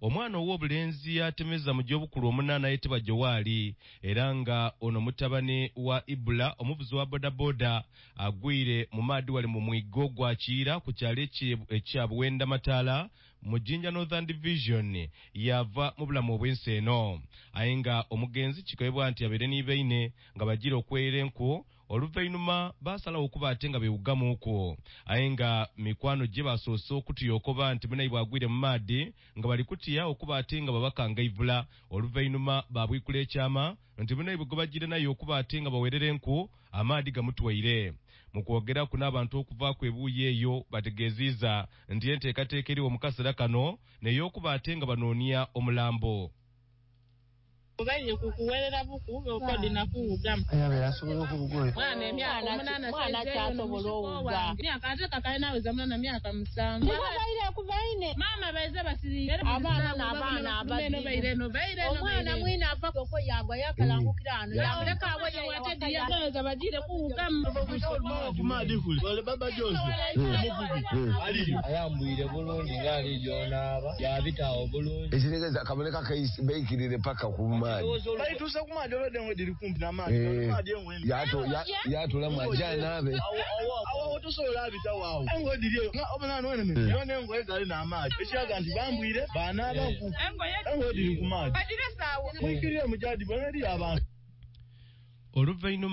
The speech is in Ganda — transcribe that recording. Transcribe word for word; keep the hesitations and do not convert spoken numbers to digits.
omwana ow'obulenzi atemeza mu gy'obukulu omunaana ayitibwa Jowaali era nga ono mutabani wa Ibula omuvuzi wa bodaboda agwire mu maadi wali mu mwigo gwa Kiyira ku kyalo ekya Buwenda Mataala mu Jinja Northern Division yava mu bulamu obw'ensi eno aye nga omugenzi kikoyebwa nti abeere nibeine nga bagira okwera enku oluvainuma basalawo okuba ate nga bewugamuuko aye nga mikwano gye basoose okutiya okuba nti munayi bwagwire mu maadi nga bali kutiya okuba ate nga babakanga ivula oluvainuma babwikula ekyama nti munayi bwe bagire naye okuba ate nga bawerera enku amaadi gamutwaire mu kwogera ku n'abantu okuva ku ebuuyi eyo bategeeziza nti enteekateeka eriwo mu kaseera kano n'ey'okuba ate nga banoonya omulambo. Ubaye kukuwelera buku okodi na kuugama ayabe yasobola okugwe mwana emyaka omunana mwana kyatobologa myaka ate kakaye nawe zamana myaka musanvu baire kubaine mama baize basirire abana n'abana abano baire no baire no omwana mwina afa koko yagwa yakalangukira ano yamuleka abo yawatedi yabaza bagire kuugama kumadi kuli wale baba Jose ali ayambwire bulungi ngali jonaba yabitawo bulungi ekiregeza kaboneka kaisi beikirire paka kuma bali tusa kumadi olode ngwe diri kumpi na madi madi engwe yato yato la majana abe awo tosobola abita wawo engwe diri nga obana none me yone engwe gali na madi ekiyaga nti bambwire bana abaku engwe diri kumadi badire sawo mwikiriye mujadi bana ri abantu oluvainuma